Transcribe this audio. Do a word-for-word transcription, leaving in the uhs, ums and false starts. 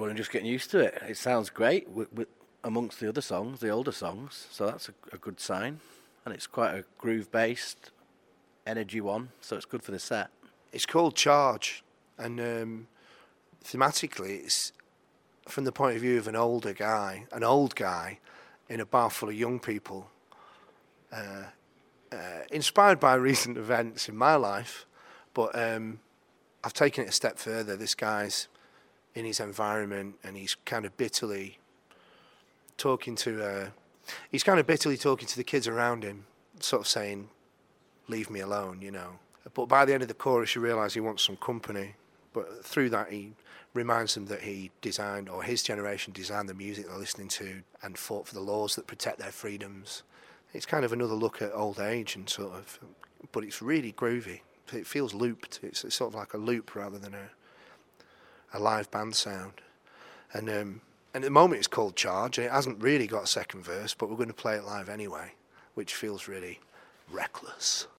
and just getting used to it. It sounds great with, with, amongst the other songs, the older songs, so that's a, a good sign. And it's quite a groove-based, energy one, so it's good for the set. It's called Charge, and um, thematically it's from the point of view of an older guy, an old guy in a bar full of young people, uh, uh, inspired by recent events in my life, but um, I've taken it a step further. This guy's in his environment and he's kind of bitterly talking to uh, he's kind of bitterly talking to the kids around him, sort of saying, leave me alone, you know. But by the end of the chorus you realise he wants some company, but through that he reminds them that he designed, or his generation designed, the music they're listening to and fought for the laws that protect their freedoms. It's kind of another look at old age, and sort of, but it's really groovy. It feels looped. It's, it's sort of like a loop rather than a a live band sound. And um, and at the moment it's called Charge, and it hasn't really got a second verse, but we're going to play it live anyway, which feels really reckless.